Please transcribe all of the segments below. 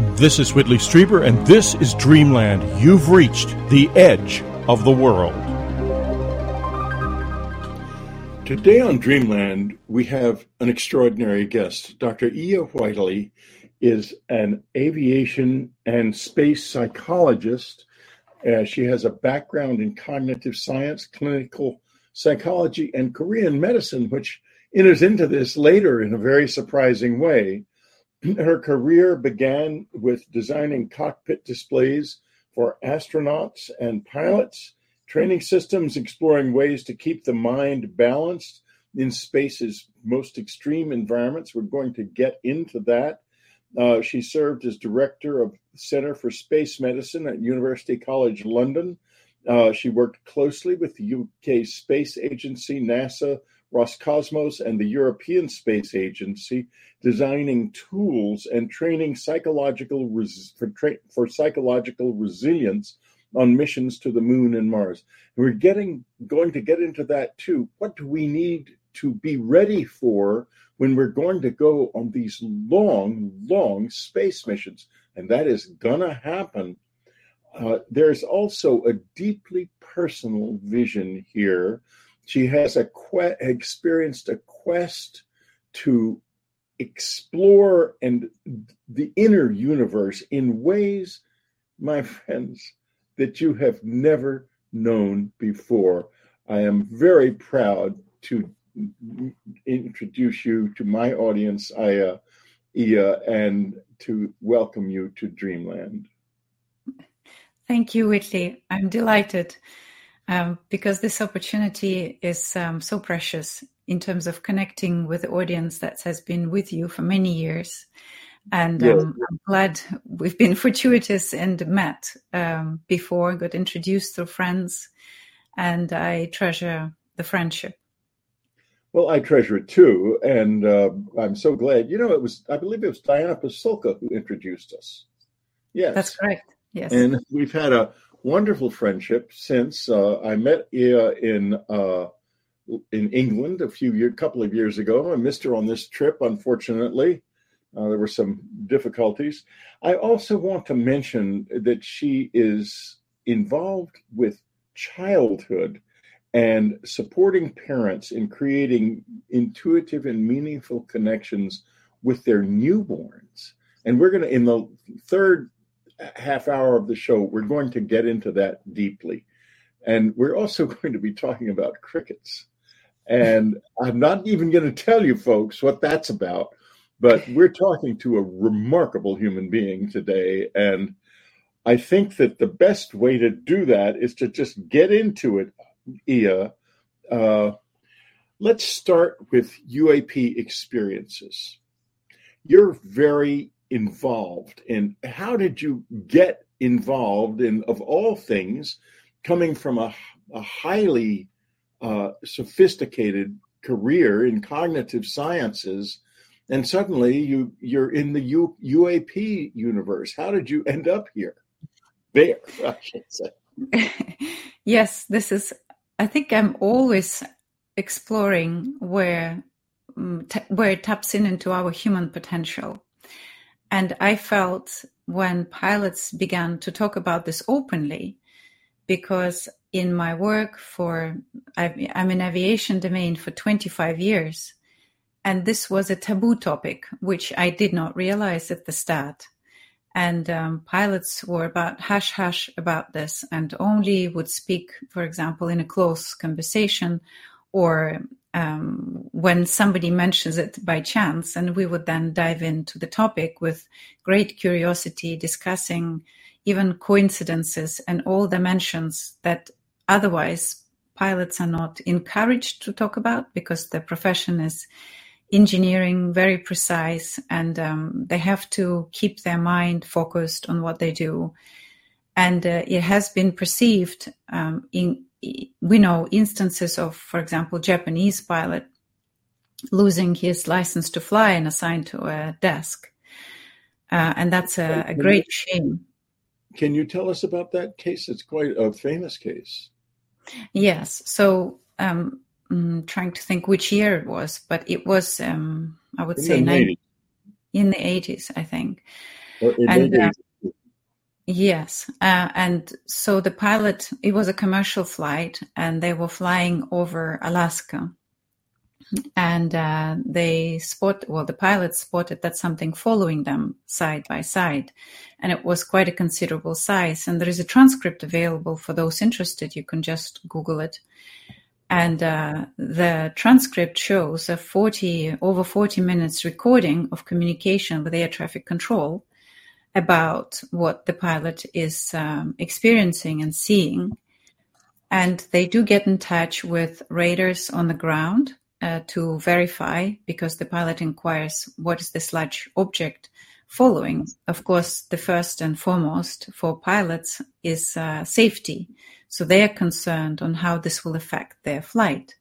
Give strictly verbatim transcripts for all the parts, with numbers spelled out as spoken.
This is Whitley Strieber, and this is Dreamland. You've reached the edge of the world. Today on Dreamland, we have an extraordinary guest. Doctor Ea Whiteley is an aviation and space psychologist. Uh, she has a background in cognitive science, clinical psychology, and Korean medicine, which enters into this later in a very surprising way. Her career began with designing cockpit displays for astronauts and pilots, training systems exploring ways to keep the mind balanced in space's most extreme environments. We're going to get into that. Uh, she served as director of the Center for Space Medicine at University College London. Uh, she worked closely with the U K Space Agency, NASA, Roscosmos, and the European Space Agency, designing tools and training psychological res- for, tra- for psychological resilience on missions to the moon and Mars. And we're getting going to get into that too. What do we need to be ready for when we're going to go on these long, long space missions? And that is gonna happen. Uh, there's also a deeply personal vision here. She has a que- experienced a quest to explore and the inner universe in ways, my friends, that you have never known before. I am very proud to introduce you to my audience, Aya, Ea, and to welcome you to Dreamland. Thank you, Whitley. I'm delighted. Um, because this opportunity is um, so precious in terms of connecting with the audience that has been with you for many years. And Yes. um, I'm glad we've been fortuitous and met um, before, got introduced through friends, and I treasure the friendship. Well, I treasure it too, and uh, I'm so glad. You know, it was, I believe it was Diana Pasulka who introduced us. Yes. That's correct, yes. And we've had a wonderful friendship since uh, I met Ea in uh, in England a few year, couple of years ago. I missed her on this trip, unfortunately. Uh, there were some difficulties. I also want to mention that she is involved with childhood and supporting parents in creating intuitive and meaningful connections with their newborns. And we're going to, in the third half hour of the show, we're going to get into that deeply. And we're also going to be talking about crickets. And I'm not even going to tell you folks what that's about, but we're talking to a remarkable human being today. And I think that the best way to do that is to just get into it, Ea. Uh, let's start with U A P experiences. You're very involved in, how did you get involved in, of all things, coming from a, a highly uh, sophisticated career in cognitive sciences, and suddenly you you're in the U, UAP universe? How did you end up here? There, I should say. Yes, this is, I think I'm always exploring where, t- where it taps in into our human potential. And I felt when pilots began to talk about this openly, because in my work for, I'm in aviation domain for twenty-five years, and this was a taboo topic, which I did not realize at the start. And um, pilots were about hush hush about this and only would speak, for example, in a close conversation or um, when somebody mentions it by chance, and we would then dive into the topic with great curiosity, discussing even coincidences and all dimensions that otherwise pilots are not encouraged to talk about, because the profession is engineering, very precise, and um, they have to keep their mind focused on what they do. And uh, it has been perceived um, in we know instances of, for example, Japanese pilot losing his license to fly and assigned to a desk. Uh, and that's a, a great shame. Can you tell us about that case? It's quite a famous case. Yes. So um, I'm trying to think which year it was, but it was, um, I would in say, the nine, in the eighties, I think. Or And uh, yes, uh, and so the pilot, it was a commercial flight, and they were flying over Alaska. And uh, they spot, well, the pilots spotted that something following them side by side, and it was quite a considerable size. And there is a transcript available for those interested. You can just Google it. And uh, the transcript shows a forty over forty minutes recording of communication with air traffic control about what the pilot is um, experiencing and seeing. And they do get in touch with radars on the ground uh, to verify, because the pilot inquires, what is this large object following? Of course, the first and foremost for pilots is uh, safety. So they are concerned on how this will affect their flight.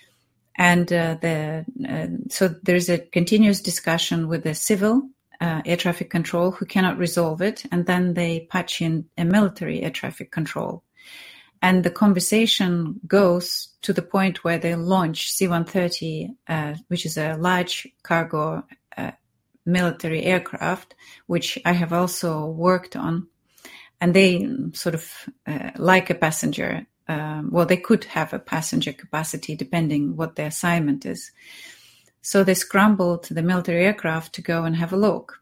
And uh, the uh, so there's a continuous discussion with the civil uh, air traffic control who cannot resolve it. And then they patch in a military air traffic control. And the conversation goes to the point where they launch C one thirty, uh, which is a large cargo uh, military aircraft, which I have also worked on. And they sort of, uh, like a passenger, um, well, they could have a passenger capacity depending what the assignment is. So they scrambled the military aircraft to go and have a look.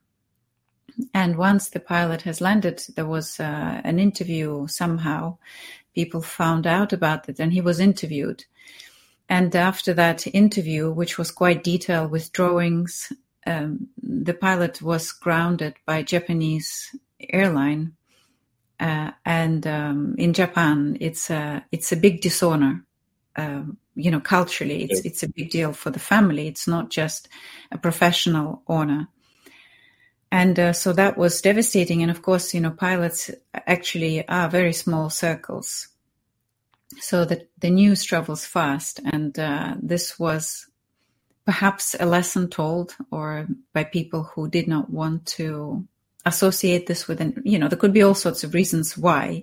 And once the pilot has landed, there was uh, an interview somehow. People found out about it, and he was interviewed. And after that interview, which was quite detailed with drawings, um, the pilot was grounded by a Japanese airline. Uh, and um, in Japan, it's a it's a big dishonor. Um, you know, culturally, it's it's a big deal for the family. It's not just a professional honor. And uh, so that was devastating. And of course, you know, pilots actually are very small circles. So that the news travels fast. And uh, this was perhaps a lesson told, or by people who did not want to associate this with, an, you know, there could be all sorts of reasons why.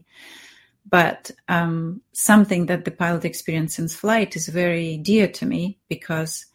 But um, something that the pilot experienced in flight is very dear to me, because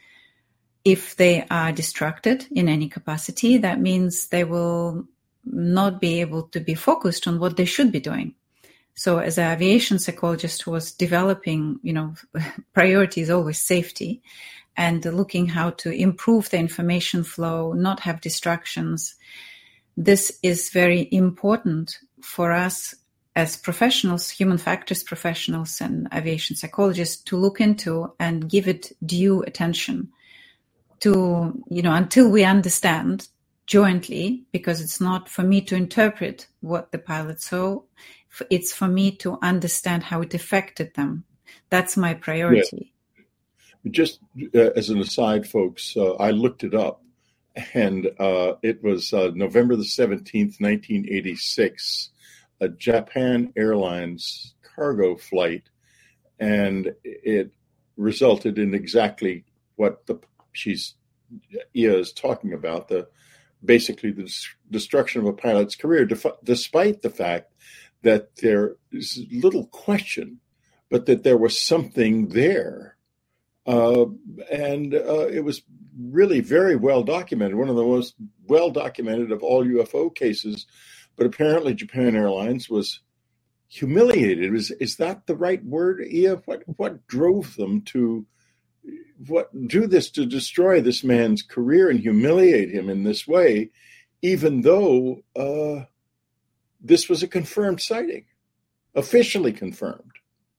if they are distracted in any capacity, that means they will not be able to be focused on what they should be doing. So as an aviation psychologist who was developing, you know, priority is always safety, and looking how to improve the information flow, not have distractions. This is very important for us as professionals, human factors professionals and aviation psychologists, to look into and give it due attention. To, you know, until we understand jointly, because it's not for me to interpret what the pilot saw, it's for me to understand how it affected them. That's my priority. Yeah. Just uh, as an aside, folks, uh, I looked it up, and uh, it was uh, November the seventeenth, nineteen eighty-six, a Japan Airlines cargo flight, and it resulted in exactly what the she's Ia is talking about, the basically the destruction of a pilot's career, def- despite the fact that there is little question, but that there was something there. Uh, and uh, it was really very well documented, one of the most well documented of all U F O cases. But apparently Japan Airlines was humiliated. Is, is that the right word, Ia? What, what drove them to What do this to destroy this man's career and humiliate him in this way, even though uh, this was a confirmed sighting, officially confirmed?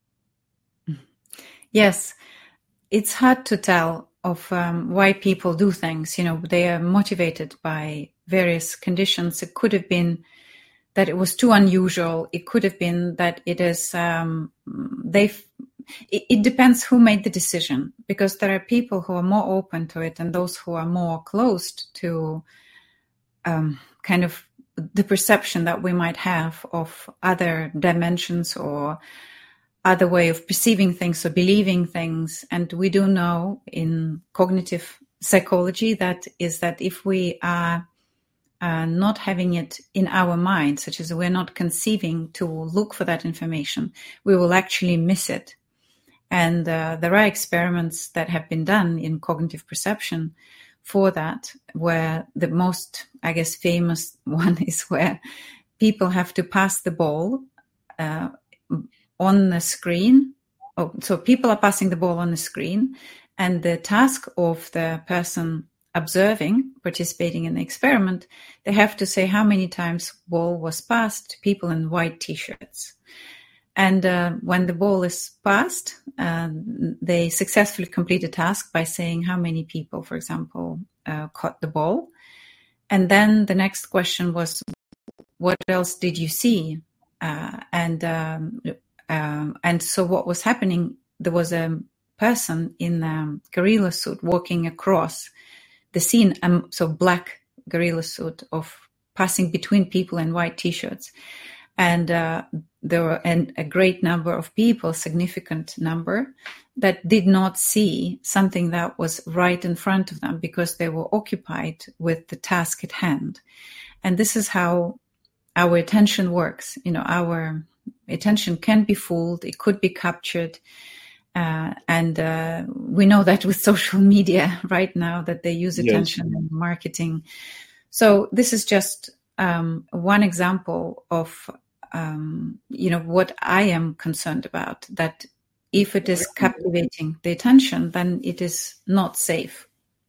Yes, it's hard to tell of um, why people do things. You know, they are motivated by various conditions. It could have been that it was too unusual. It could have been that it is um, they've. It depends who made the decision, because there are people who are more open to it and those who are more closed to um, kind of the perception that we might have of other dimensions or other way of perceiving things or believing things. And we do know in cognitive psychology that is that if we are uh, not having it in our mind, such as we're not conceiving to look for that information, we will actually miss it. And uh, there are experiments that have been done in cognitive perception for that, where the most, I guess, famous one is where people have to pass the ball uh, on the screen. Oh, so people are passing the ball on the screen, and the task of the person observing, participating in the experiment, they have to say how many times ball was passed to people in white T-shirts. And uh, when the ball is passed, uh, they successfully complete a task by saying how many people, for example, uh, caught the ball. And then the next question was, what else did you see? Uh, and um, um, and so what was happening, there was a person in a gorilla suit walking across the scene, um, so black gorilla suit of passing between people in white T-shirts. And uh, there were an, a great number of people, significant number, that did not see something that was right in front of them because they were occupied with the task at hand. And this is how our attention works. You know, our attention can be fooled, it could be captured. Uh, and uh, we know that with social media right now, that they use attention yes. in marketing. So this is just um, one example of, um, you know, what I am concerned about, that if it is captivating the attention, then it is not safe.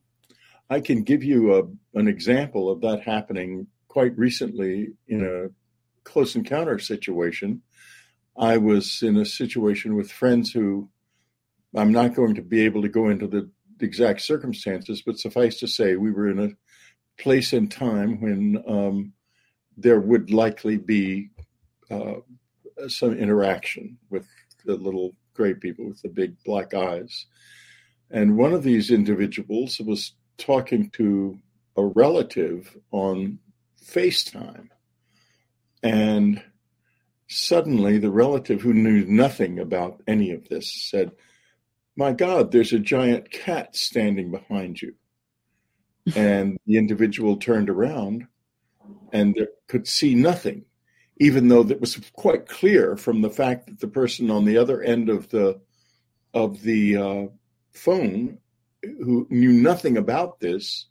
I can give you a, an example of that happening quite recently in a close encounter situation. I was in a situation with friends who, I'm not going to be able to go into the exact circumstances, but suffice to say, we were in a place and time when um, there would likely be uh, some interaction with the little gray people with the big black eyes. And one of these individuals was talking to a relative on FaceTime. And suddenly the relative, who knew nothing about any of this, said, "My God, there's a giant cat standing behind you." And the individual turned around and could see nothing, even though that was quite clear from the fact that the person on the other end of the of the uh, phone, who knew nothing about this,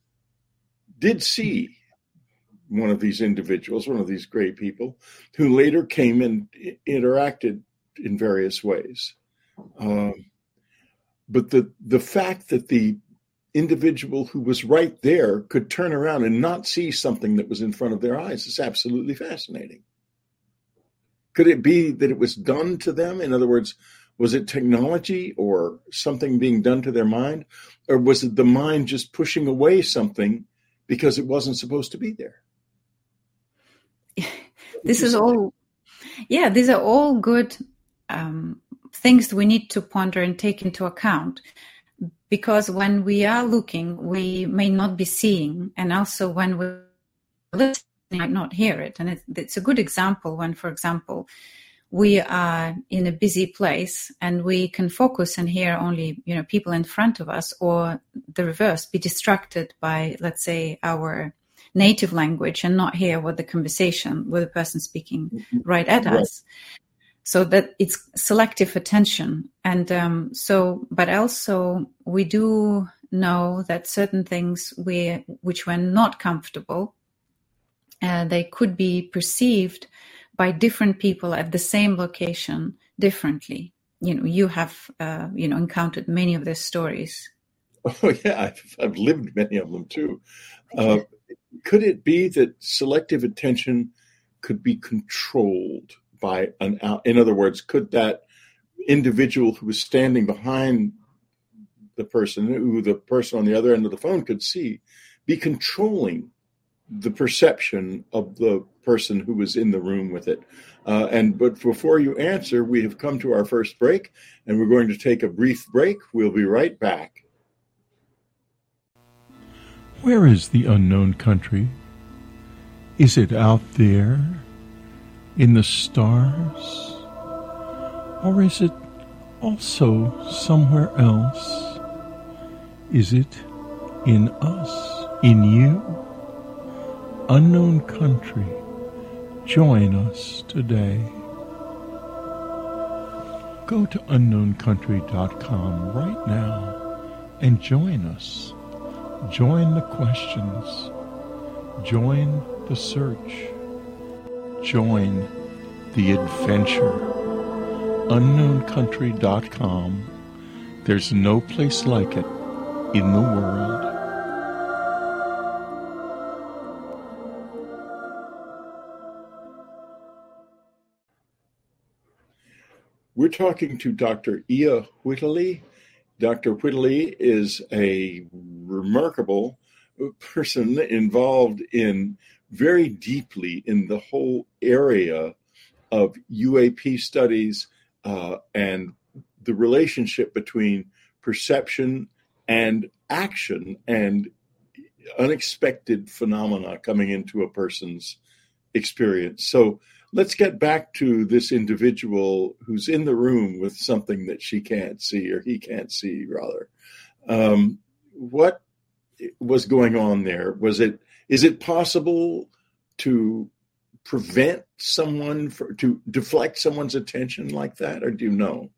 did see one of these individuals, one of these gray people, who later came and interacted in various ways. Um, but the the fact that the individual who was right there could turn around and not see something that was in front of their eyes is absolutely fascinating. Could it be that it was done to them? In other words, was it technology or something being done to their mind? Or was it the mind just pushing away something because it wasn't supposed to be there? This is all, yeah, these are all good um, things we need to ponder and take into account. Because when we are looking, we may not be seeing. And also when we're listening, we might not hear it. And it, it's a good example when, for example, we are in a busy place and we can focus and hear only, you know, people in front of us, or the reverse, be distracted by, let's say, our native language and not hear what the conversation with the person speaking right at right. us. So that it's selective attention. And um, so, but also we do know that certain things we, which were not comfortable, uh, they could be perceived by different people at the same location differently. You know, you have, uh, you know, encountered many of these stories. Oh yeah, I've, I've lived many of them too. Uh, could it be that selective attention could be controlled by an, in other words, could that individual who was standing behind the person, who the person on the other end of the phone could see, be controlling the perception of the person who was in the room with it? Uh, and but before you answer, we have come to our first break, and we're going to take a brief break. We'll be right back. Where is the unknown country? Is it out there in the stars? Or is it also somewhere else? Is it in us, in you? Unknown country, join us today. Go to unknown country dot com right now and join us. Join the questions. Join the search. Join the adventure. unknown country dot com. There's no place like it in the world. We're talking to Doctor Ia Whiteley. Doctor Whiteley is a remarkable person involved in very deeply in the whole area of U A P studies uh, and the relationship between perception and action and unexpected phenomena coming into a person's experience. So let's get back to this individual who's in the room with something that she can't see, or he can't see, rather. Um, what was going on there? Was it, is it possible to prevent someone, for, to deflect someone's attention like that, or do you know?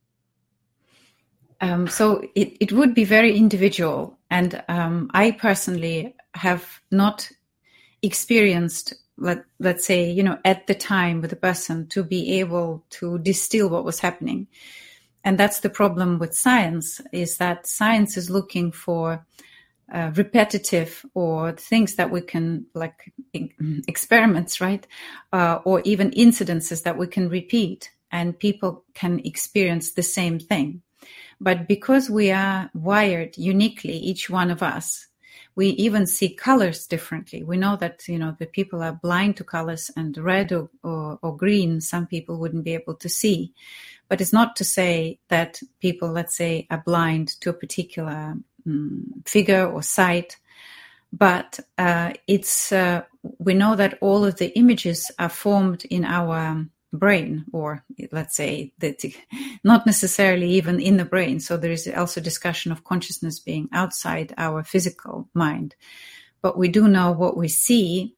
Um, so it, it would be very individual. And um, I personally have not experienced, let, let's say, you know, at the time with the person to be able to distill what was happening. And that's the problem with science, is that science is looking for uh, repetitive or things that we can, like experiments, right? Uh, or even incidences that we can repeat and people can experience the same thing. But because we are wired uniquely, each one of us, we even see colors differently. We know that, you know, the people are blind to colors, and red or, or, or green, some people wouldn't be able to see. But it's not to say that people, let's say, are blind to a particular um, figure or sight. But uh, it's uh, we know that all of the images are formed in our brain, or let's say that not necessarily even in the brain. So there is also discussion of consciousness being outside our physical mind. But we do know what we see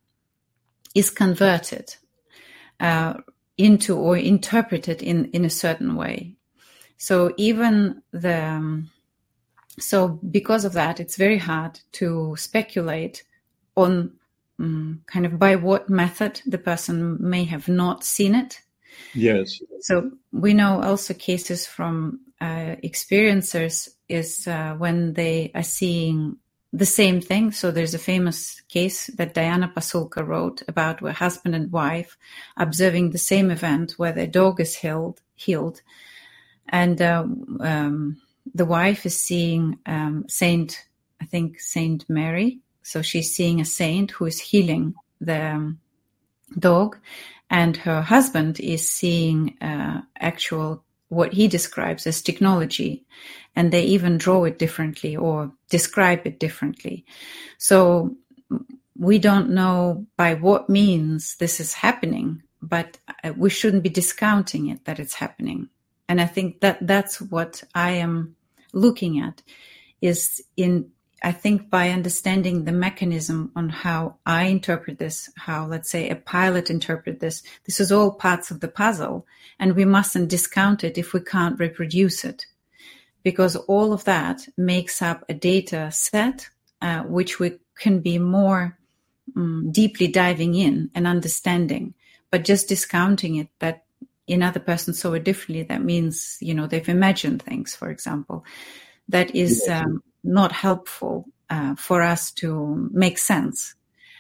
is converted uh, into or interpreted in, in a certain way. So even the, um, so because of that, it's very hard to speculate on um, kind of by what method the person may have not seen it. Yes. So we know also cases from uh, experiencers is uh, when they are seeing the same thing. So there's a famous case that Diana Pasulka wrote about where husband and wife observing the same event where their dog is healed, healed. And uh, um, the wife is seeing um, Saint, I think Saint Mary. So she's seeing a saint who is healing the um, dog. And her husband is seeing uh, actual, what he describes as technology. And they even draw it differently or describe it differently. So we don't know by what means this is happening, but we shouldn't be discounting it that it's happening. And I think that that's what I am looking at, is in, I think by understanding the mechanism on how I interpret this, how, let's say, a pilot interpret this, this is all parts of the puzzle, and we mustn't discount it if we can't reproduce it, because all of that makes up a data set, uh, which we can be more um, deeply diving in and understanding. But just discounting it, that another person saw it differently, that means, you know, they've imagined things, for example, that is um, not helpful uh, for us to make sense.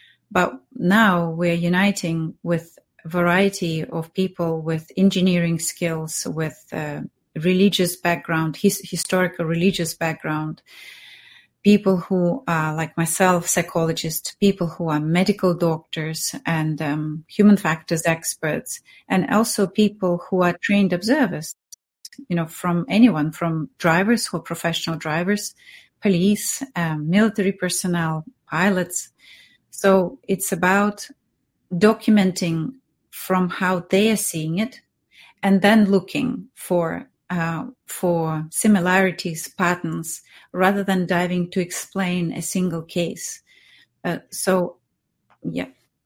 But now we're uniting with a variety of people with engineering skills, with uh, religious background, his, historical religious background, people who are like myself, psychologists, people who are medical doctors and um, human factors experts, and also people who are trained observers, you know, from anyone, from drivers who are professional drivers, police, um, military personnel, pilots. So it's about documenting from how they are seeing it, and then looking for uh, for similarities, patterns, rather than diving to explain a single case. Uh, so, yeah.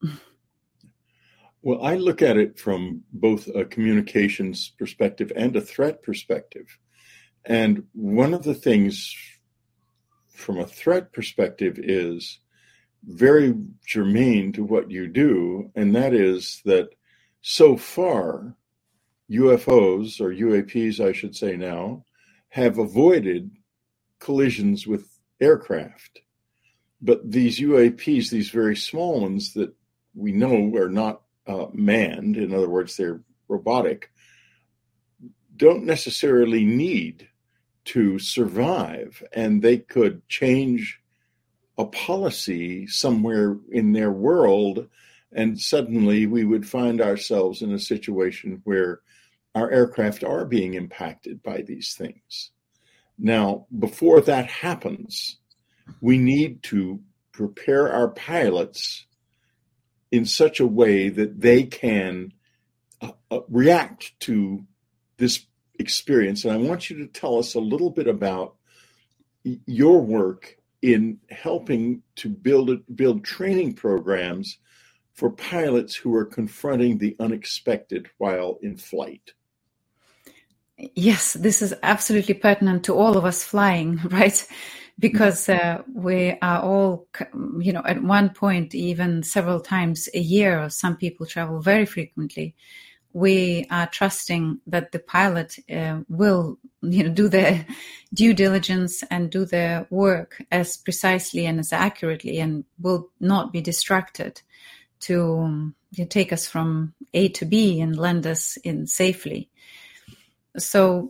Well, I look at it from both a communications perspective and a threat perspective. And one of the things from a threat perspective is very germane to what you do, and that is that so far, U F Os, or U A Ps I should say now, have avoided collisions with aircraft. But these U A Ps, these very small ones that we know are not uh, manned, in other words, they're robotic, don't necessarily need to survive, and they could change a policy somewhere in their world, and suddenly we would find ourselves in a situation where our aircraft are being impacted by these things. Now, before that happens, we need to prepare our pilots in such a way that they can uh, uh, react to this experience. And I want you to tell us a little bit about your work in helping to build build training programs for pilots who are confronting the unexpected while in flight. Yes, this is absolutely pertinent to all of us flying, right? Because uh, we are all, you know, at one point, even several times a year, or some people travel very frequently, we are trusting that the pilot uh, will, you know, do their due diligence and do their work as precisely and as accurately, and will not be distracted to um, take us from A to B and land us in safely. So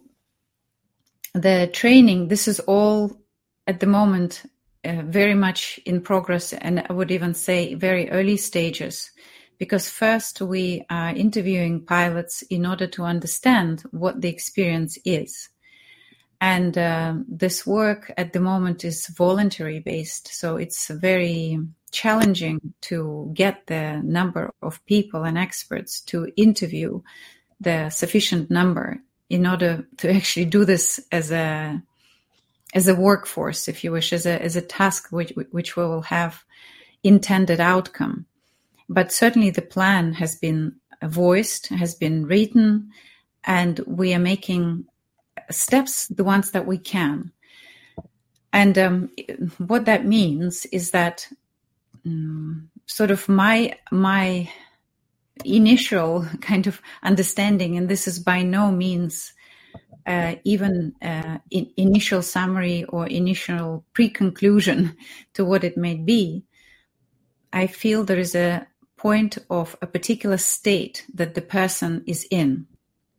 the training, this is all at the moment uh, very much in progress, and I would even say very early stages, because first we are interviewing pilots in order to understand what the experience is. And uh, this work at the moment is voluntary based, so it's very challenging to get the number of people and experts to interview the sufficient number in order to actually do this as a as a workforce, if you wish, as a as a task which which will have intended outcome. But certainly the plan has been voiced, has been written, and we are making steps, the ones that we can. And um, what that means is that um, sort of my my initial kind of understanding, and this is by no means uh, even uh, in initial summary or initial pre-conclusion to what it may be, I feel there is a point of a particular state that the person is in.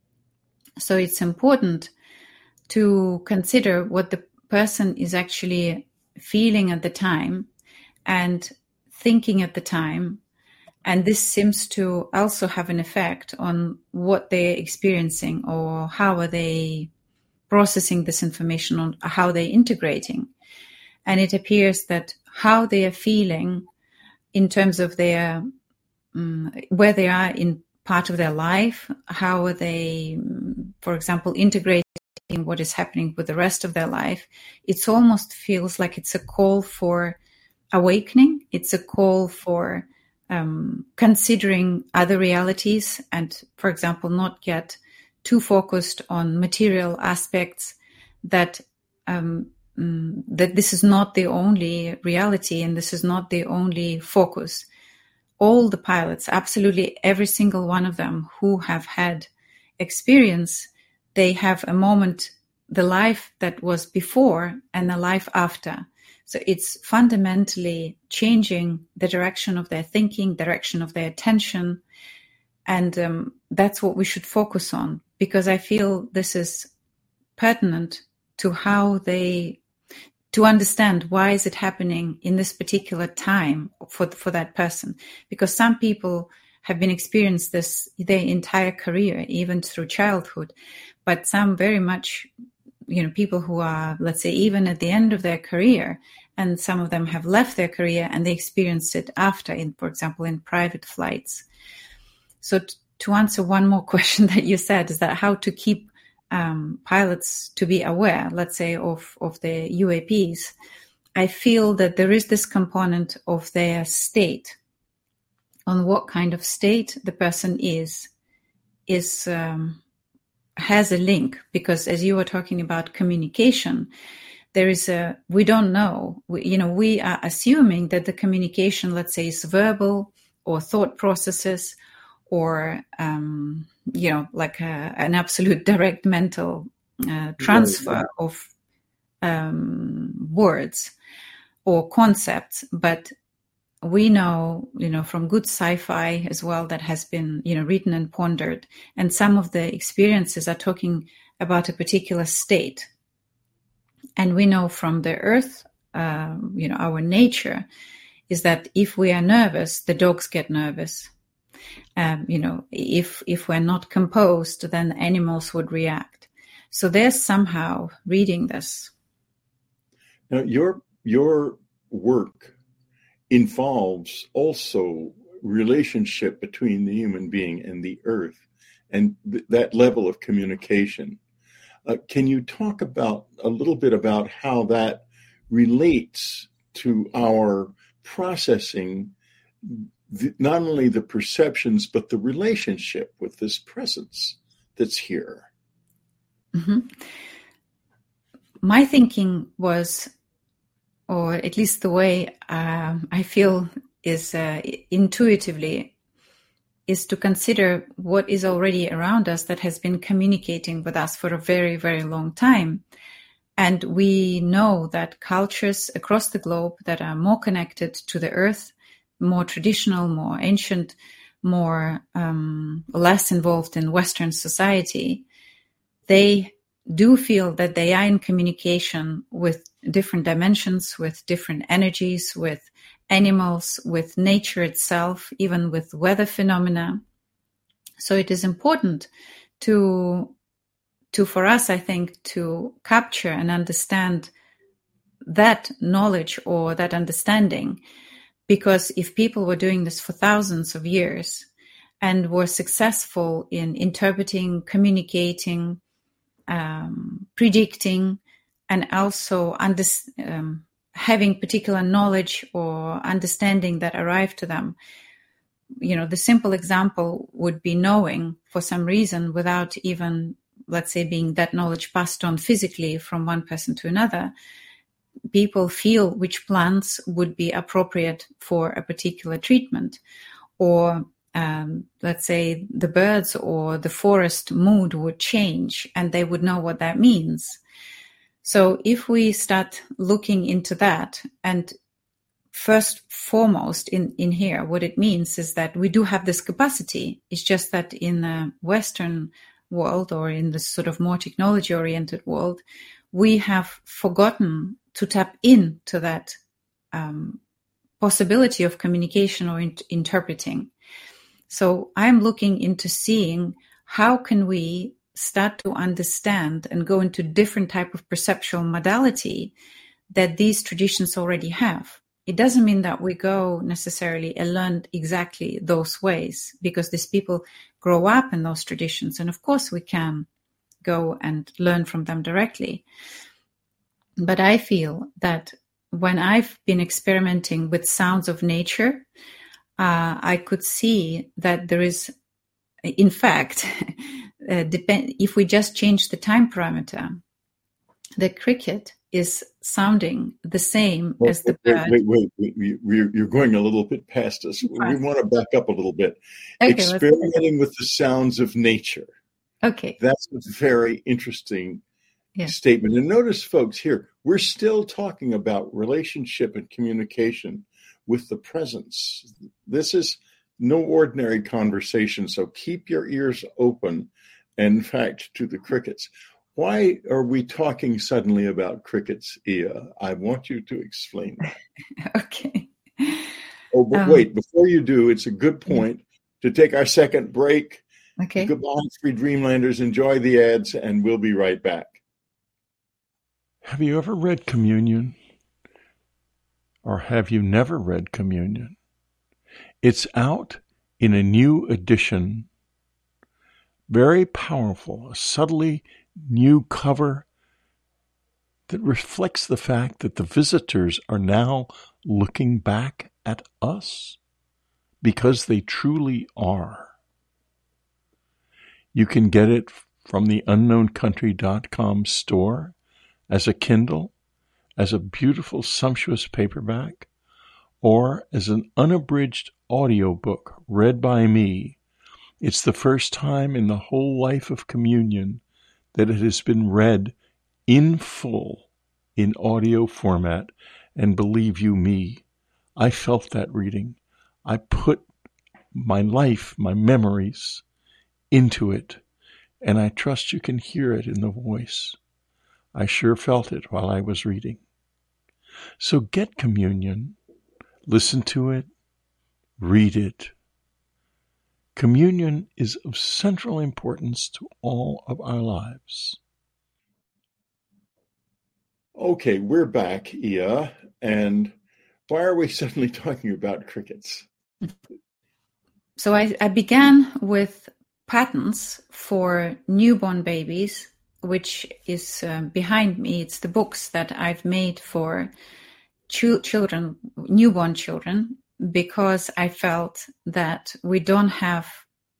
So it's important to consider what the person is actually feeling at the time and thinking at the time. And this seems to also have an effect on what they're experiencing, or how are they processing this information, or how they're integrating. And it appears that how they are feeling in terms of their, um, where they are in part of their life, how are they, for example, integrating what is happening with the rest of their life, it almost feels like it's a call for awakening. It's a call for Um, considering other realities, and, for example, not get too focused on material aspects, that um, mm, that this is not the only reality and this is not the only focus. All the pilots, absolutely every single one of them who have had experience, they have a moment, the life that was before and the life after. So it's fundamentally changing the direction of their thinking, direction of their attention. And um, that's what we should focus on, because I feel this is pertinent to how they, to understand why is it happening in this particular time for, for that person. Because some people have been experienced this their entire career, even through childhood, but some very much, you know, people who are, let's say, even at the end of their career, and some of them have left their career and they experienced it after, in, for example, in private flights. So t- to answer one more question that you said, is that how to keep um, pilots to be aware, let's say, of, of the U A Ps. I feel that there is this component of their state, on what kind of state the person is, is um, has a link, because as you were talking about communication, there is a, we don't know, we, you know, we are assuming that the communication, let's say, is verbal or thought processes or, um, you know, like a, an absolute direct mental uh, transfer right. of um, words or concepts. But we know, you know, from good sci-fi as well that has been, you know, written and pondered, and some of the experiences are talking about a particular state. And we know from the earth, uh, you know, our nature is that if we are nervous, the dogs get nervous. Um, you know, if if we're not composed, then animals would react. So they're somehow reading this. Now, your your work involves also relationship between the human being and the earth, and th- that level of communication. Uh, can you talk about a little bit about how that relates to our processing the, not only the perceptions, but the relationship with this presence that's here? Mm-hmm. My thinking was, or at least the way um, I feel is uh, intuitively, is to consider what is already around us that has been communicating with us for a very, very long time. And we know that cultures across the globe that are more connected to the earth, more traditional, more ancient, more um, less involved in Western society, they do feel that they are in communication with different dimensions, with different energies, with animals, with nature itself, even with weather phenomena. So it is important to, to for us, I think, to capture and understand that knowledge or that understanding, because if people were doing this for thousands of years and were successful in interpreting, communicating, um, predicting, and also under, um, having particular knowledge or understanding that arrived to them. You know, the simple example would be knowing for some reason without even, let's say, being that knowledge passed on physically from one person to another. People feel which plants would be appropriate for a particular treatment, or um, let's say the birds or the forest mood would change and they would know what that means. So if we start looking into that, and first foremost in, in here, what it means is that we do have this capacity. It's just that in the Western world, or in the sort of more technology-oriented world, we have forgotten to tap into that um, possibility of communication or in- interpreting. So I'm looking into seeing how can we start to understand and go into different type of perceptual modality that these traditions already have. It doesn't mean that we go necessarily and learn exactly those ways, because these people grow up in those traditions. And of course we can go and learn from them directly. But I feel that when I've been experimenting with sounds of nature, uh, I could see that there is, in fact, Uh, depend, if we just change the time parameter, the cricket is sounding the same well, as the wait, bird. Wait, wait, wait, wait. You're going a little bit past us. We want to back up a little bit. Okay, Experimenting with the sounds of nature. Okay. That's a very interesting yeah. statement. And notice, folks, here, we're still talking about relationship and communication with the presence. This is no ordinary conversation, so keep your ears open. In fact, to the crickets. Why are we talking suddenly about crickets, Iya? I want you to explain that. Okay. Oh, but um, wait, before you do, it's a good point to take our second break. Okay. Goodbye, Free Dreamlanders. Enjoy the ads, and we'll be right back. Have you ever read Communion? Or have you never read Communion? It's out in a new edition. Very powerful, a subtly new cover that reflects the fact that the visitors are now looking back at us, because they truly are. You can get it from the unknown country dot com store as a Kindle, as a beautiful, sumptuous paperback, or as an unabridged audiobook read by me, it's the first time in the whole life of communion that it has been read in full in audio format. And believe you me, I felt that reading. I put my life, my memories into it, and I trust you can hear it in the voice. I sure felt it while I was reading. So get communion, listen to it, read it. Communion is of central importance to all of our lives. Okay, we're back, Ia, and why are we suddenly talking about crickets? So I, I began with patterns for newborn babies, which is uh, behind me. It's the books that I've made for ch- children, newborn children, because I felt that we don't have,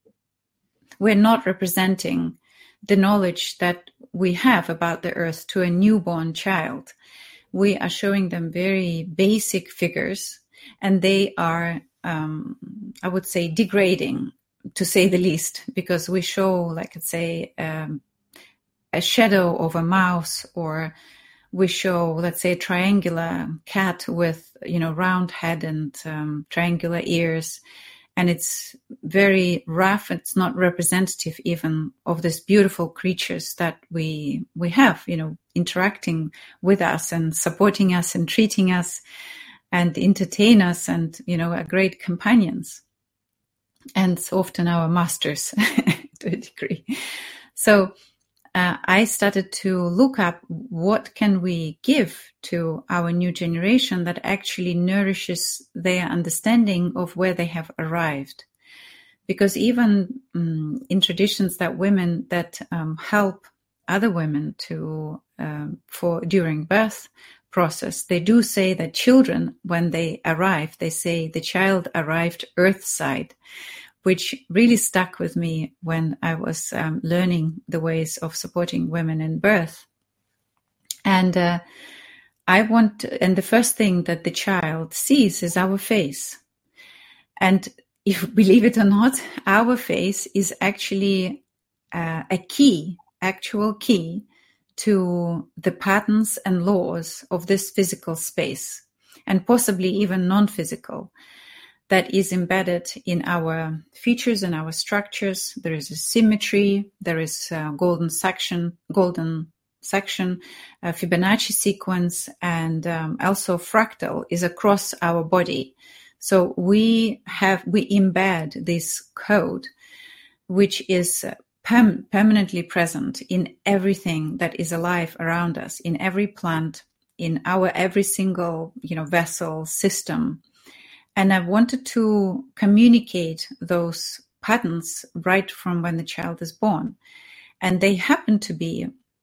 we're not representing the knowledge that we have about the earth to a newborn child. We are showing them very basic figures, and they are, um, I would say, degrading, to say the least, because we show, like, let's say, um, a shadow of a mouse, or we show, let's say, a triangular cat with, you know, round head and um, triangular ears. And it's very rough. It's not representative even of these beautiful creatures that we we have, you know, interacting with us and supporting us and treating us and entertain us and, you know, are great companions. And often our masters to a degree. So uh, I started to look up what can we give to our new generation that actually nourishes their understanding of where they have arrived. Because even um, in traditions that women that um, help other women to um, for during birth process, they do say that children, when they arrive, they say the child arrived earthside, which really stuck with me when I was um, learning the ways of supporting women in birth. And uh, I want, and the first thing that the child sees is our face. And if believe it or not, our face is actually uh, a key, actual key to the patterns and laws of this physical space, and possibly even non-physical, that is embedded in our features and our structures. There is a symmetry, there is a golden section, golden section, a Fibonacci sequence, and um, also fractal is across our body. So we have, we embed this code, which is perm- permanently present in everything that is alive around us, in every plant, in our every single, you know, vessel system. And I wanted to communicate those patterns right from when the child is born. And they happen to be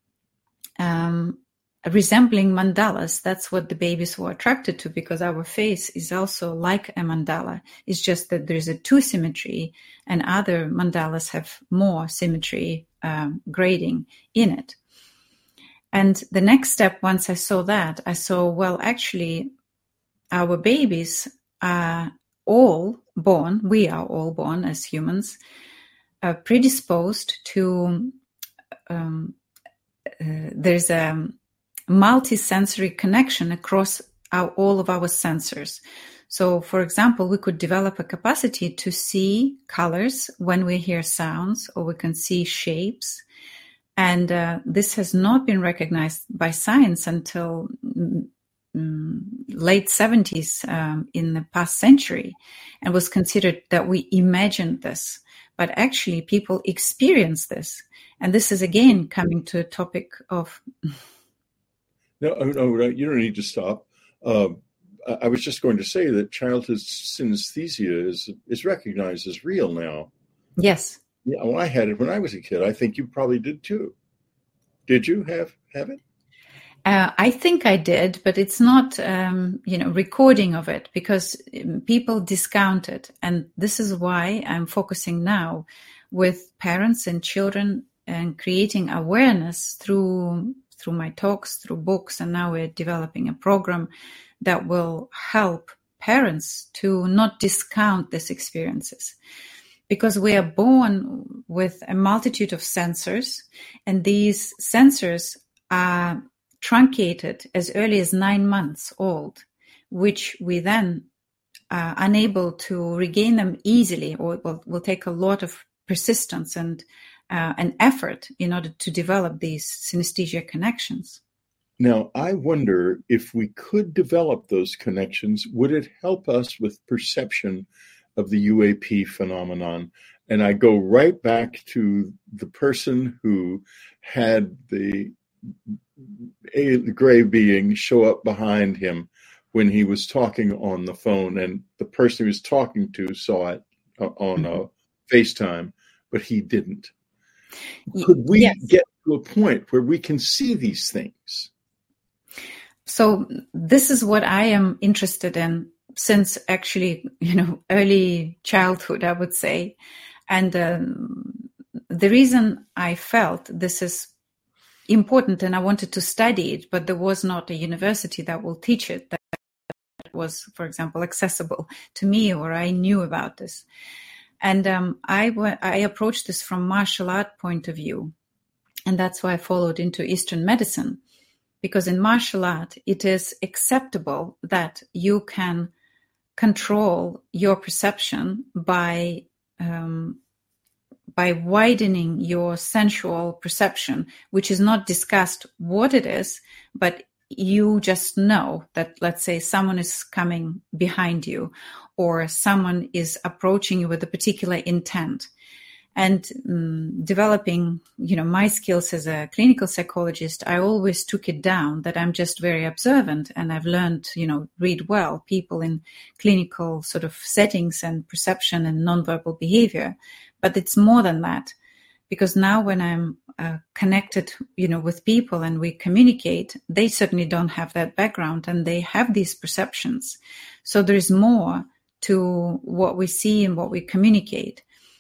um, resembling mandalas. That's what the babies were attracted to, because our face is also like a mandala. It's just that there's a two symmetry, and other mandalas have more symmetry um, grading in it. And the next step, once I saw that, I saw, well, actually, our babies are all born, we are all born as humans, uh, predisposed to, um, uh, there's a multi-sensory connection across our, all of our sensors. So, for example, we could develop a capacity to see colors when we hear sounds, or we can see shapes. And uh, this has not been recognized by science until mm, late seventies um, in the past century, and was considered that we imagined this. But actually, people experience this. And this is, again, coming to a topic of... No, no, you don't need to stop. Um, I was just going to say that childhood synesthesia is is recognized as real now. Yes. Yeah, well, I had it when I was a kid. I think you probably did too. Did you have, have it? Uh, I think I did, but it's not, um, you know, recording of it, because people discount it. And this is why I'm focusing now with parents and children and creating awareness through through my talks, through books, and now we're developing a program that will help parents to not discount these experiences. Because we are born with a multitude of sensors, and these sensors are truncated as early as nine months old, which we then are unable to regain them easily, or it will, will take a lot of persistence and uh, an effort in order to develop these synesthesia connections. Now, I wonder if we could develop those connections, would it help us with perception of the U A P phenomenon? And I go right back to the person who had the, a, the gray being show up behind him when he was talking on the phone, and the person he was talking to saw it on mm-hmm. a FaceTime, but he didn't. Could we yes. get to a point where we can see these things? So this is what I am interested in since actually, you know, early childhood, I would say. And um, the reason I felt this is important and I wanted to study it, but there was not a university that will teach it, that was, for example, accessible to me, or I knew about this. And um, I, w- I approached this from martial art point of view. And that's why I followed into Eastern medicine. Because in martial art, it is acceptable that you can control your perception by um, by widening your sensual perception, which is not discussed what it is, but you just know that, let's say, someone is coming behind you or someone is approaching you with a particular intent. And um, developing, you know, my skills as a clinical psychologist, I always took it down that I'm just very observant, and I've learned, you know, read well people in clinical sort of settings and perception and nonverbal behavior. But it's more than that, because now when I'm uh, connected, you know, with people and we communicate, they certainly don't have that background and they have these perceptions. So there is more to what we see and what we communicate.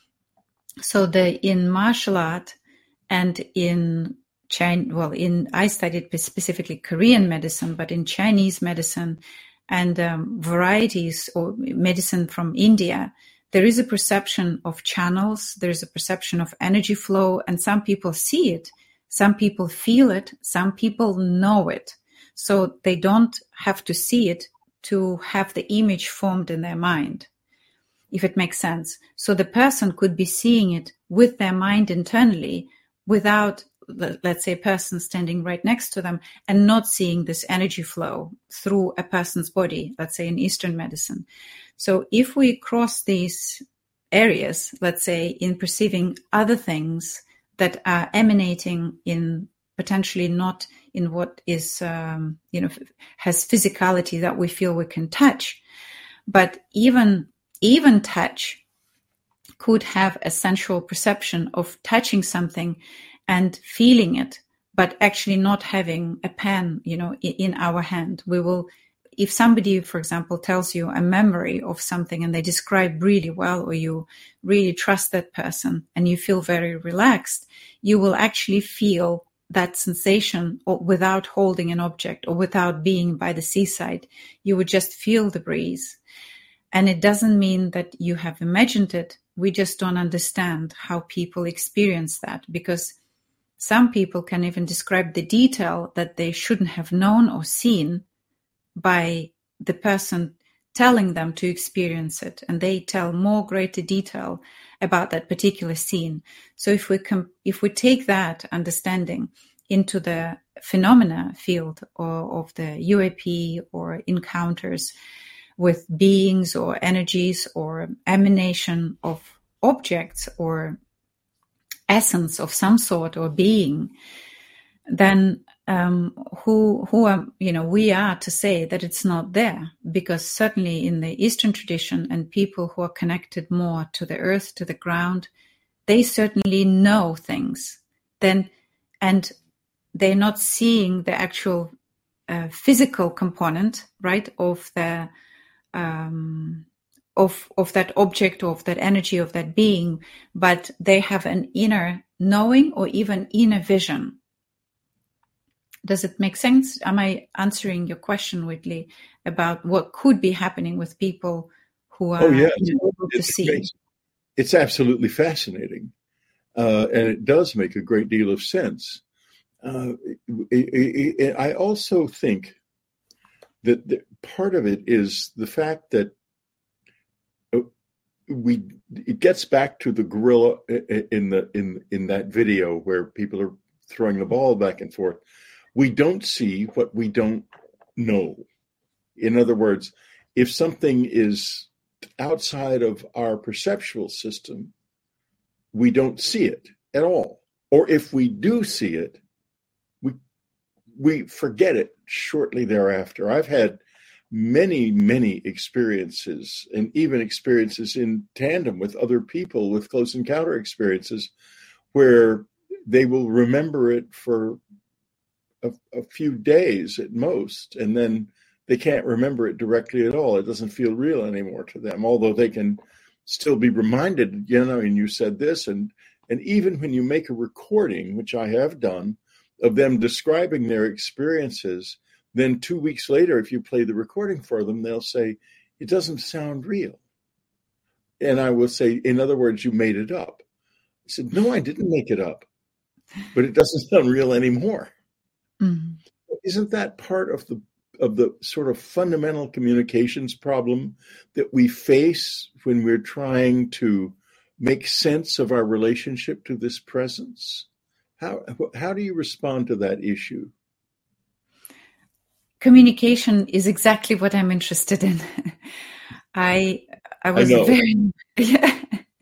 So the in martial art and in China, well, in I studied specifically Korean medicine, but in Chinese medicine and um, varieties or medicine from India, there is a perception of channels, there is a perception of energy flow, and some people see it, some people feel it, some people know it. So they don't have to see it to have the image formed in their mind, if it makes sense. So the person could be seeing it with their mind internally without, let's say, a person standing right next to them and not seeing this energy flow through a person's body, let's say in Eastern medicine. So if we cross these areas, let's say in perceiving other things that are emanating in potentially not in what is, um, you know, has physicality that we feel we can touch, but even Even touch could have a sensual perception of touching something and feeling it, but actually not having a pen, you know, in our hand. We will, if somebody, for example, tells you a memory of something and they describe really well, or you really trust that person and you feel very relaxed, you will actually feel that sensation without holding an object or without being by the seaside. You would just feel the breeze. And it doesn't mean that you have imagined it. We just don't understand how people experience that, because some people can even describe the detail that they shouldn't have known or seen by the person telling them to experience it. And they tell more greater detail about that particular scene. So if we com- if we take that understanding into the phenomena field or of the U A P or encounters with beings or energies or emanation of objects or essence of some sort or being, then um, who who are, you know, we are to say that it's not there, because certainly in the Eastern tradition and people who are connected more to the earth, to the ground, they certainly know things. Then, and they're not seeing the actual uh, physical component, right, of the Um, of of that object, of that energy, of that being, but they have an inner knowing or even inner vision. Does it make sense? Am I answering your question, Whitley, about what could be happening with people who are oh, yes. you know, able to It's see? amazing. It's absolutely fascinating. Uh, and it does make a great deal of sense. Uh, it, it, it, I also think that the, part of it is the fact that we it gets back to the gorilla in the in in that video where people are throwing the ball back and forth. We don't see what we don't know. In other words, if something is outside of our perceptual system, we don't see it at all. Or if we do see it, we we forget it shortly thereafter. I've had many, many experiences, and even experiences in tandem with other people with close encounter experiences, where they will remember it for a, a few days at most, and then they can't remember it directly at all. It doesn't feel real anymore to them, although they can still be reminded, you know, and you said this, and and even when you make a recording, which I have done, of them describing their experiences, then two weeks later, if you play the recording for them, they'll say, it doesn't sound real. And I will say, in other words, you made it up. I said, no, I didn't make it up, but it doesn't sound real anymore. Mm-hmm. Isn't that part of the of the sort of fundamental communications problem that we face when we're trying to make sense of our relationship to this presence? How how do you respond to that issue? Communication is exactly what I'm interested in. I I was I very yeah.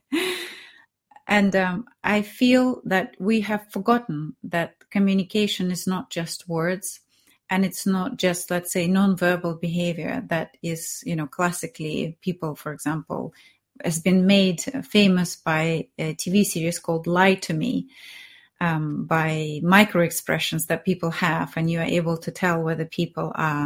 And um, I feel that we have forgotten that communication is not just words, and it's not just, let's say, nonverbal behavior that is, you know, classically people, for example, has been made famous by a T V series called Lie to Me. Um, by micro expressions that people have, and you are able to tell whether people are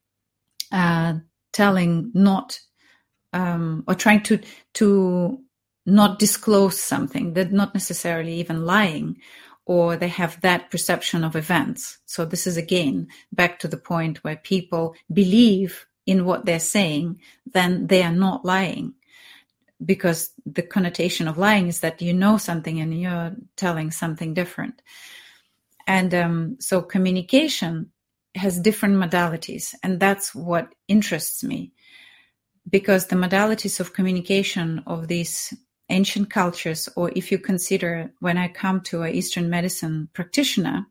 uh, telling not um, or trying to to not disclose something. They're not necessarily even lying, or they have that perception of events. So this is again back to the point where people believe in what they're saying, then they are not lying. Because the connotation of lying is that you know something and you're telling something different. And um, so communication has different modalities, and that's what interests me. Because the modalities of communication of these ancient cultures, or if you consider when I come to an Eastern medicine practitioner,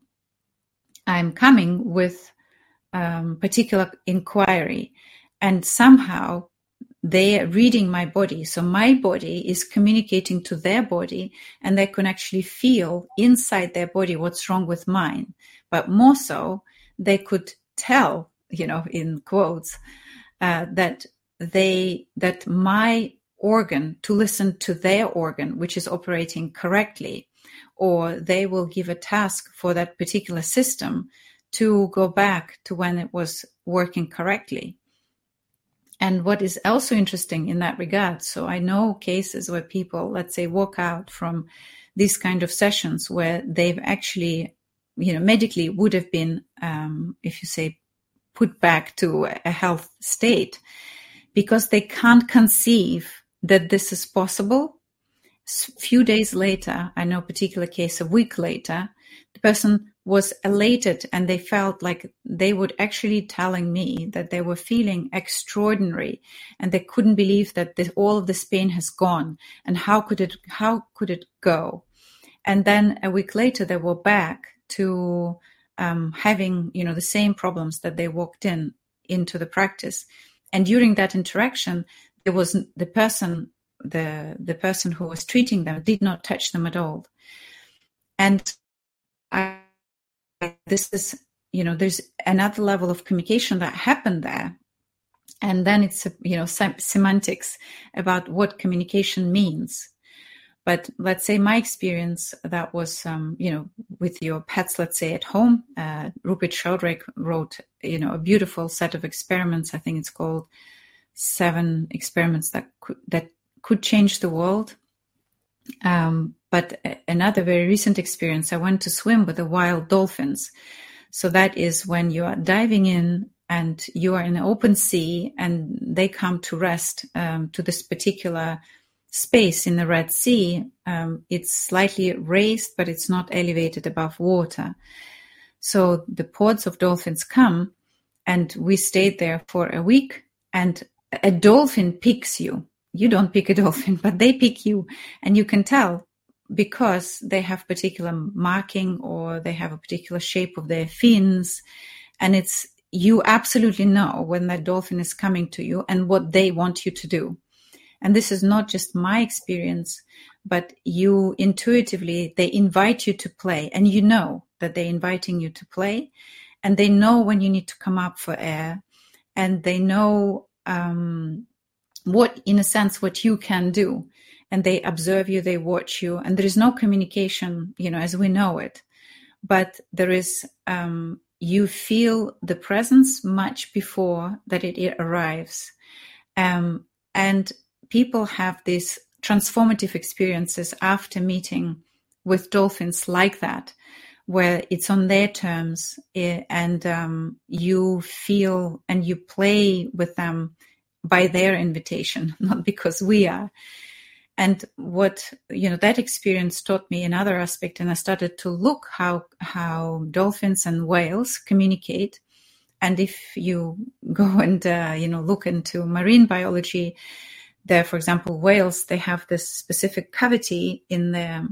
I'm coming with um, particular inquiry, and somehow they are reading my body. So my body is communicating to their body, and they can actually feel inside their body what's wrong with mine. But more so, they could tell, you know, in quotes, uh, that they that my organ, to listen to their organ, which is operating correctly, or they will give a task for that particular system to go back to when it was working correctly. And what is also interesting in that regard, so I know cases where people, let's say, walk out from these kind of sessions where they've actually, you know, medically would have been, um, if you say, put back to a health state, because they can't conceive that this is possible. A few days later, I know a particular case, a week later, the person was elated, and they felt like they would actually telling me that they were feeling extraordinary, and they couldn't believe that this, all of this pain has gone, and how could it how could it go? And then a week later, they were back to um, having, you know, the same problems that they walked in into the practice. And during that interaction, there was the person the the person who was treating them did not touch them at all. And I. This is, you know, there's another level of communication that happened there. And then it's, you know, sem- semantics about what communication means. But let's say my experience, that was, um, you know, with your pets, let's say at home, uh, Rupert Sheldrake wrote, you know, a beautiful set of experiments. I think it's called Seven Experiments That Could, that could Change the World. Um, but another very recent experience, I went to swim with the wild dolphins. So that is when you are diving in and you are in an open sea and they come to rest um, to this particular space in the Red Sea. Um, it's slightly raised, but it's not elevated above water. So the pods of dolphins come, and we stayed there for a week, and a dolphin picks you. You don't pick a dolphin, but they pick you, and you can tell because they have particular marking or they have a particular shape of their fins, and it's you absolutely know when that dolphin is coming to you and what they want you to do. And this is not just my experience, but you intuitively, they invite you to play, and you know that they're inviting you to play, and they know when you need to come up for air, and they know um, what, in a sense, what you can do. And they observe you, they watch you, and there is no communication, you know, as we know it. But there is, um, you feel the presence much before that it, it arrives. Um, and people have these transformative experiences after meeting with dolphins like that, where it's on their terms, and um, you feel and you play with them by their invitation, not because we are. And what, you know, that experience taught me another aspect, and I started to look how how dolphins and whales communicate. And if you go and, uh, you know, look into marine biology, there, for example, whales, they have this specific cavity in their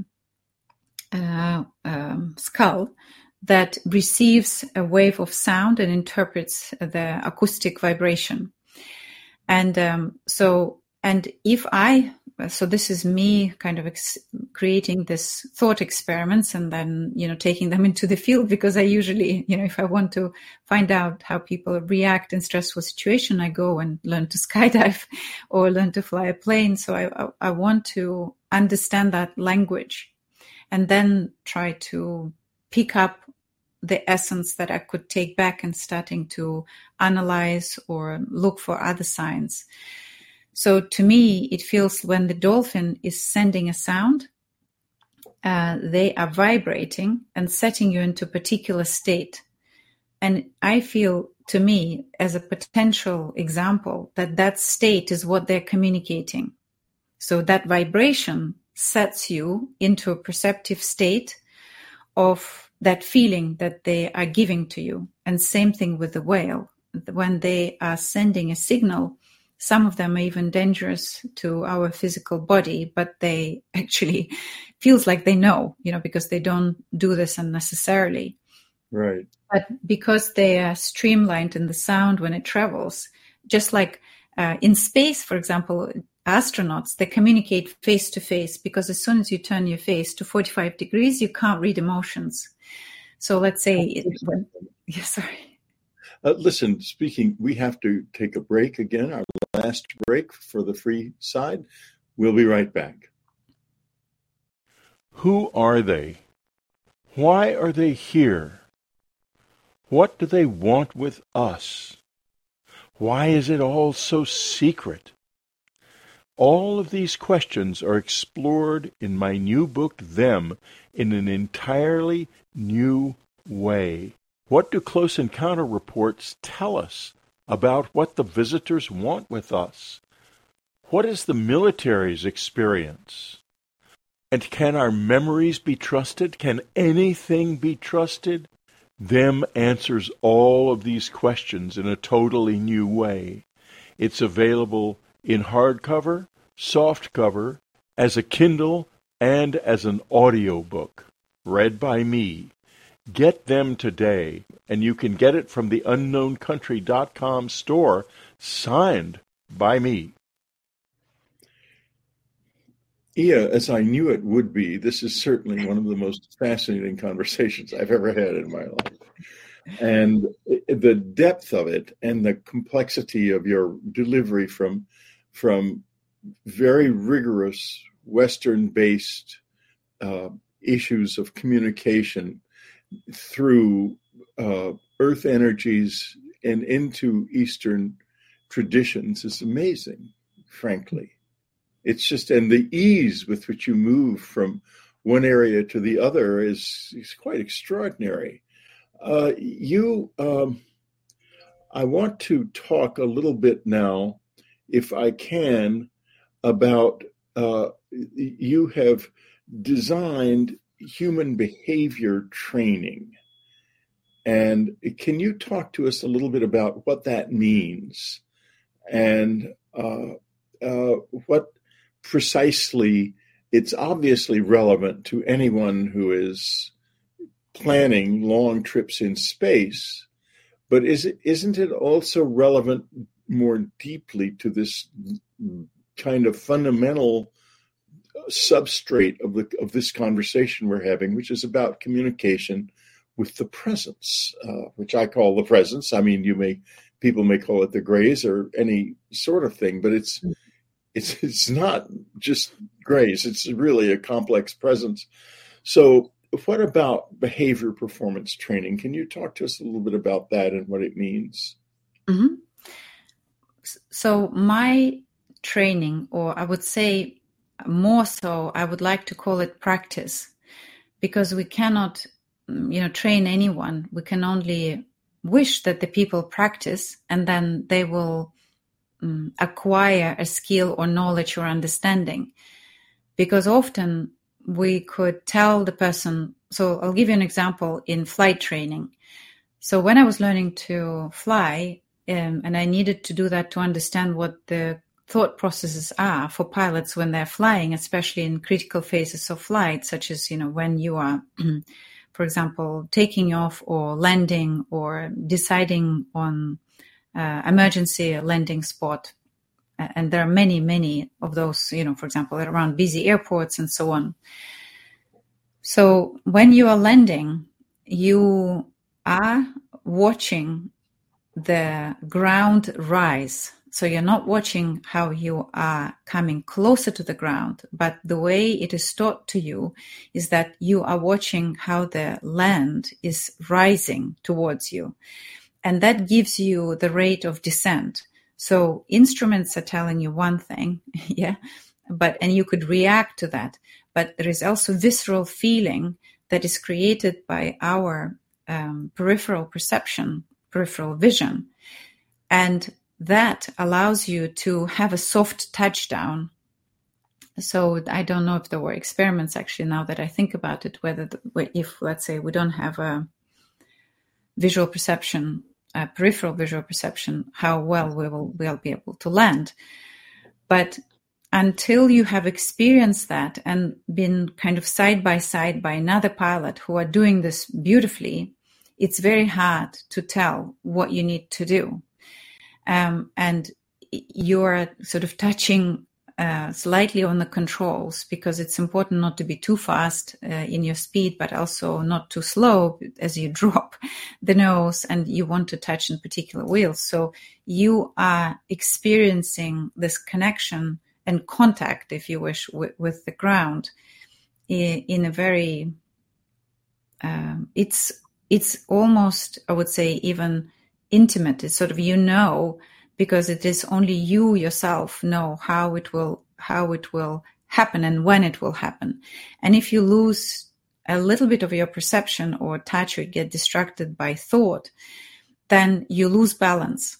uh, um, skull that receives a wave of sound and interprets the acoustic vibration. And um, so, and if I, so this is me kind of ex- creating this thought experiments and then, you know, taking them into the field, because I usually, you know, if I want to find out how people react in stressful situation, I go and learn to skydive or learn to fly a plane. So I, I, I want to understand that language and then try to pick up the essence that I could take back and starting to analyze or look for other signs. So to me, it feels when the dolphin is sending a sound, uh, they are vibrating and setting you into a particular state. And I feel, to me, as a potential example, that that state is what they're communicating. So that vibration sets you into a perceptive state of that feeling that they are giving to you. And same thing with the whale. When they are sending a signal, some of them are even dangerous to our physical body, but they actually feels like they know, you know, because they don't do this unnecessarily. Right. But because they are streamlined in the sound when it travels, just like uh, in space, for example, astronauts, they communicate face to face, because as soon as you turn your face to forty-five degrees, you can't read emotions. So let's say, it, when, yeah, sorry. Uh, listen, speaking, we have to take a break again, our last break for the free side. We'll be right back. Who are they? Why are they here? What do they want with us? Why is it all so secret? All of these questions are explored in my new book, Them, in an entirely new way. What do Close Encounter reports tell us about what the visitors want with us? What is the military's experience? And can our memories be trusted? Can anything be trusted? Them answers all of these questions in a totally new way. It's available in hardcover, softcover, as a Kindle, and as an audiobook, read by me. Get Them today, and you can get it from the unknown country dot com store, signed by me. Iya, as I knew it would be, this is certainly one of the most fascinating conversations I've ever had in my life. And the depth of it and the complexity of your delivery from, from very rigorous Western-based uh, issues of communication through uh, earth energies and into Eastern traditions is amazing, frankly. It's just, and the ease with which you move from one area to the other is, is quite extraordinary. Uh, you, um, I want to talk a little bit now, if I can, about uh, you have designed human behavior training. And can you talk to us a little bit about what that means and uh, uh, what precisely, it's obviously relevant to anyone who is planning long trips in space, but is it, isn't it also relevant more deeply to this kind of fundamental substrate of the of this conversation we're having, which is about communication with the presence, uh, which I call the presence. I mean, you may people may call it the grays or any sort of thing, but it's it's it's not just grays. It's really a complex presence. So, what about behavior performance training? Can you talk to us a little bit about that and what it means? Mm-hmm. So, my training, or I would say more so, I would like to call it practice, because we cannot, you know, train anyone. We can only wish that the people practice, and then they will um, acquire a skill or knowledge or understanding. Because often we could tell the person, so I'll give you an example in flight training. So when I was learning to fly, um, and I needed to do that to understand what the thought processes are for pilots when they're flying, especially in critical phases of flight, such as, you know, when you are, for example, taking off or landing or deciding on uh, emergency landing spot. And there are many, many of those, you know, for example, around busy airports and so on. So when you are landing, you are watching the ground rise. So you're not watching how you are coming closer to the ground, but the way it is taught to you is that you are watching how the land is rising towards you. And that gives you the rate of descent. So instruments are telling you one thing, yeah, but, and you could react to that. But there is also visceral feeling that is created by our um, peripheral perception, peripheral vision. And that allows you to have a soft touchdown. So I don't know if there were experiments, actually, now that I think about it, whether the, if, let's say, we don't have a visual perception, a peripheral visual perception, how well we will we'll be able to land. But until you have experienced that and been kind of side by side by another pilot who are doing this beautifully, it's very hard to tell what you need to do. Um, and you're sort of touching uh, slightly on the controls, because it's important not to be too fast uh, in your speed, but also not too slow as you drop the nose and you want to touch in particular wheels. So you are experiencing this connection and contact, if you wish, with, with the ground in, in a very, um, it's, it's almost, I would say, even intimate. It's sort of, you know, because it is only you yourself know how it will how it will happen and when it will happen. And if you lose a little bit of your perception or touch or get distracted by thought, then you lose balance.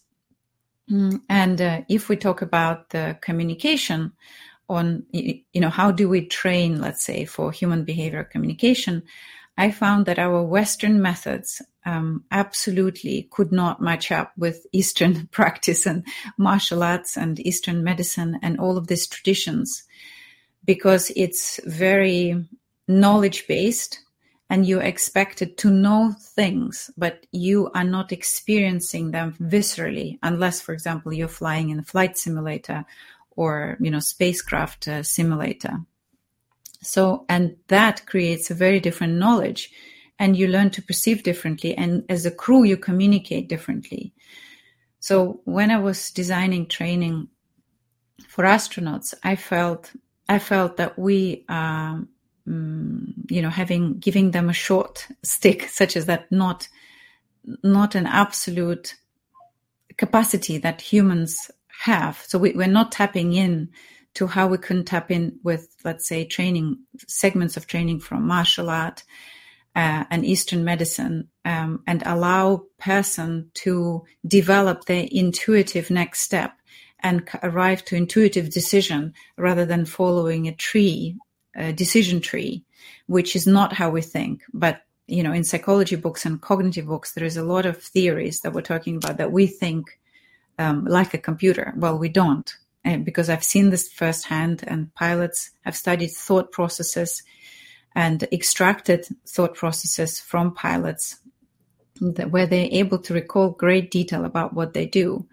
And uh, if we talk about the communication on, you know, how do we train, let's say, for human behavior communication, I found that our Western methods um, absolutely could not match up with Eastern practice and martial arts and Eastern medicine and all of these traditions, because it's very knowledge-based and you're expected to know things, but you are not experiencing them viscerally, unless, for example, you're flying in a flight simulator or, you know, spacecraft uh, simulator. So, and that creates a very different knowledge, and you learn to perceive differently. And as a crew, you communicate differently. So when I was designing training for astronauts, I felt, I felt that we, um, um, you know, having, giving them a short stick, such as that, not, not an absolute capacity that humans have. So we, we're not tapping in to how we can tap in with, let's say, training, segments of training from martial art, uh, and Eastern medicine, um, and allow person to develop their intuitive next step and arrive to intuitive decision rather than following a tree, a decision tree, which is not how we think. But, you know, in psychology books and cognitive books, there is a lot of theories that we're talking about that we think um, like a computer. Well, we don't, and because I've seen this firsthand, and pilots have studied thought processes and extracted thought processes from pilots that, where they're able to recall great detail about what they do.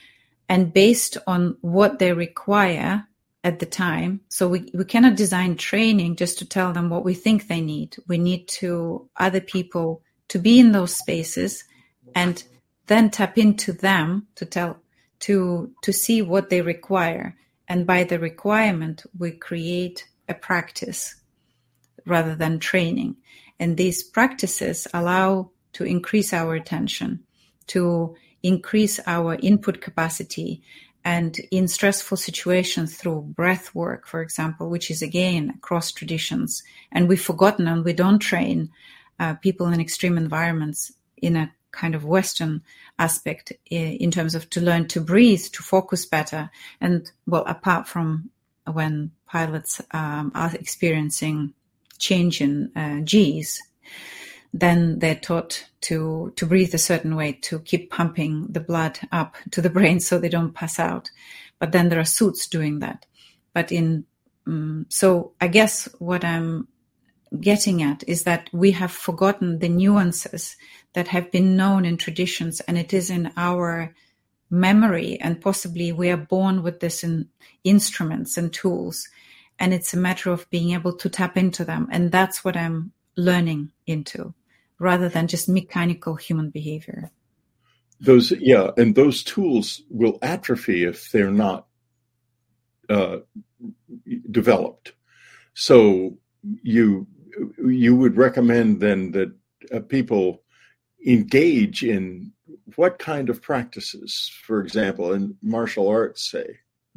And based on what they require at the time, so we, we cannot design training just to tell them what we think they need. We need to other people to be in those spaces and then tap into them to tell to to see what they require. And by the requirement, we create a practice rather than training. And these practices allow to increase our attention, to increase our input capacity, and in stressful situations through breath work, for example, which is again across traditions. And we've forgotten, and we don't train uh, people in extreme environments in a kind of Western aspect in terms of to learn to breathe, to focus better. And well, apart from when pilots um, are experiencing change in uh, G's, then they're taught to, to breathe a certain way, to keep pumping the blood up to the brain so they don't pass out. But then there are suits doing that. But in, um, so I guess what I'm getting at is that we have forgotten the nuances that have been known in traditions, and it is in our memory, and possibly we are born with this in instruments and tools, and it's a matter of being able to tap into them. And that's what I'm learning into, rather than just mechanical human behavior. Those, yeah, and those tools will atrophy if they're not uh, developed. So you you would recommend then that uh, people engage in what kind of practices, for example, in martial arts, say?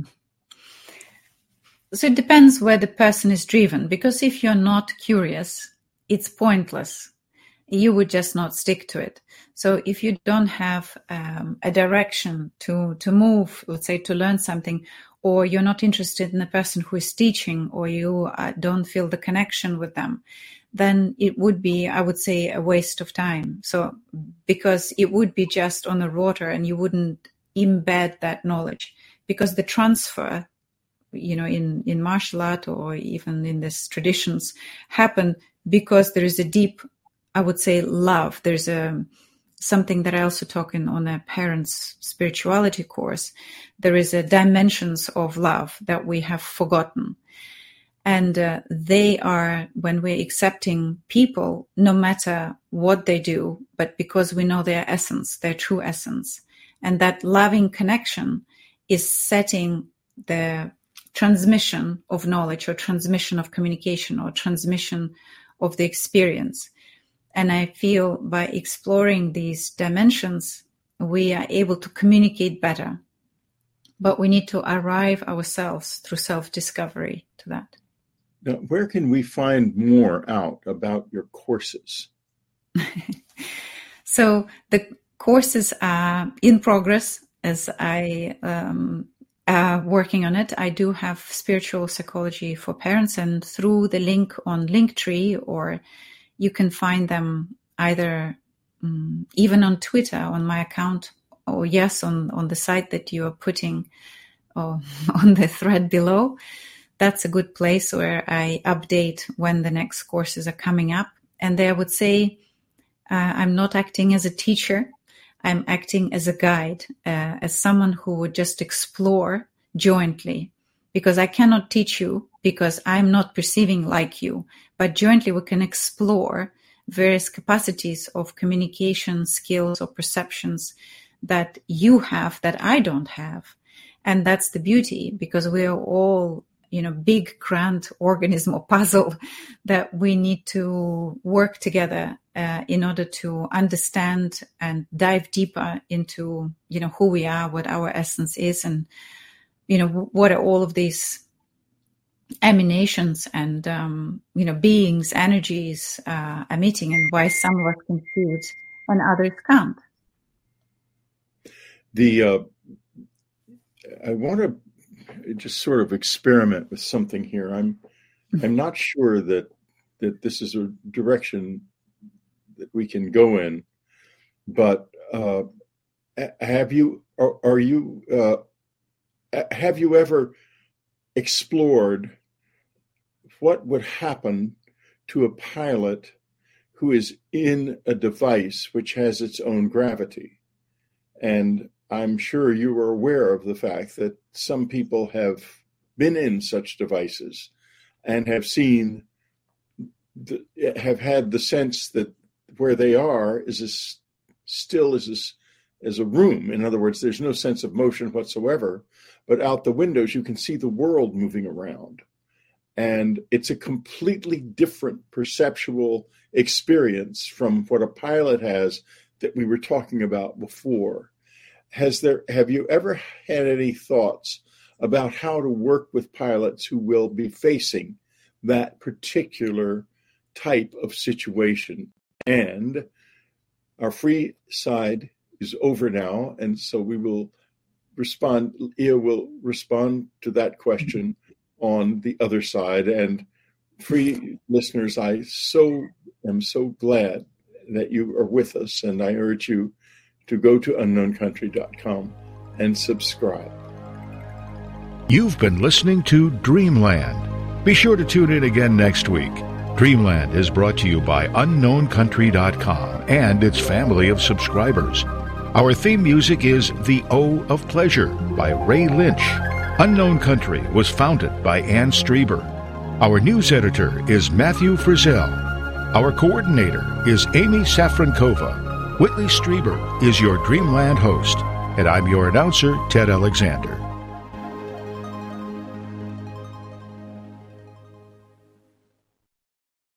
So it depends where the person is driven, because if you're not curious, it's pointless. You would just not stick to it. So if you don't have um, a direction to, to move, let's say to learn something, or you're not interested in the person who is teaching, or you uh, don't feel the connection with them, then it would be, I would say, a waste of time. So because it would be just on the rotor and you wouldn't embed that knowledge, because the transfer, you know, in, in martial art or even in these traditions happen because there is a deep, I would say, love. There's a something that I also talk in on a parents' spirituality course. There is a dimensions of love that we have forgotten. And uh, they are, when we're accepting people, no matter what they do, but because we know their essence, their true essence. And that loving connection is setting the transmission of knowledge, or transmission of communication, or transmission of the experience. And I feel by exploring these dimensions, we are able to communicate better. But we need to arrive ourselves through self-discovery to that. Now, where can we find more out about your courses? So the courses are in progress as I um, am working on it. I do have spiritual psychology for parents, and through the link on Linktree, or you can find them either um, even on Twitter, on my account, or yes, on, on the site that you are putting or on the thread below. That's a good place where I update when the next courses are coming up. And there I would say uh, I'm not acting as a teacher. I'm acting as a guide, uh, as someone who would just explore jointly, because I cannot teach you because I'm not perceiving like you, but jointly we can explore various capacities of communication skills or perceptions that you have that I don't have. And that's the beauty, because we are all, you know, big, grand organism or puzzle that we need to work together uh, in order to understand and dive deeper into, you know, who we are, what our essence is, and, you know, what are all of these emanations and um, you know beings, energies uh, emitting, and why some of us can see it and others can't. The uh, I want to just sort of experiment with something here. I'm I'm not sure that that this is a direction that we can go in, but uh, have you are, are you uh, have you ever explored what would happen to a pilot who is in a device which has its own gravity? And I'm sure you are aware of the fact that some people have been in such devices and have seen, the, have had the sense that where they are is as still as a, as a room. In other words, there's no sense of motion whatsoever, but out the windows you can see the world moving around. And it's a completely different perceptual experience from what a pilot has that we were talking about before. Has there, have you ever had any thoughts about how to work with pilots who will be facing that particular type of situation? And our free side is over now, and so we will respond, Ia will respond to that question on the other side. And free listeners, I so am so glad that you are with us, and I urge you to go to unknown country dot com and subscribe. You've been listening to Dreamland. Be sure to tune in again next week. Dreamland is brought to you by unknown country dot com and its family of subscribers. Our theme music is The O of Pleasure by Ray Lynch. Unknown Country was founded by Ann Strieber. Our news editor is Matthew Frizzell. Our coordinator is Amy Safrankova. Whitley Strieber is your Dreamland host, and I'm your announcer, Ted Alexander.